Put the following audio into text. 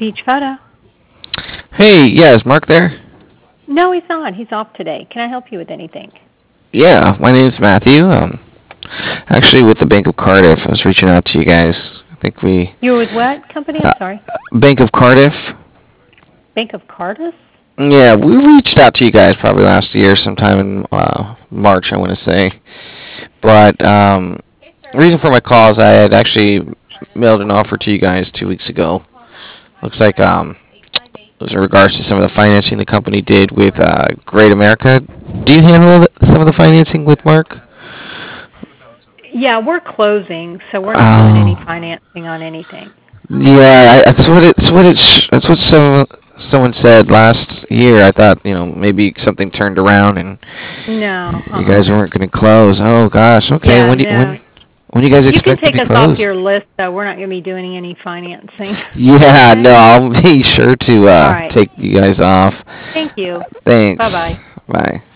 Beach Photo. Hey, yeah, is Mark there? No, he's not. He's off today. Can I help you with anything? Yeah, my name's Matthew. Actually with the Bank of Cardiff. I was reaching out to you guys. I think we You're with what company? I'm sorry. Bank of Cardiff. Bank of Cardiff? Yeah, we reached out to you guys probably last year, sometime in March, I want to say. But the reason for my call is I had actually mailed an offer to you guys 2 weeks ago. Looks like it was in regards to some of the financing the company did with Great America. Do you handle some of the financing with Mark? Yeah, we're closing, so we're not doing any Oh, financing on anything. yeah, that's what someone said last year. I thought maybe something turned around and No, you guys weren't going to close. Oh gosh, okay. Yeah, no. When do you guys You can expect to take be us off closed? your list, though. We're not going to be doing any financing. Yeah, Okay? no, I'll be sure to All right. take you guys off. Thank you. Thanks. Bye-bye. Bye.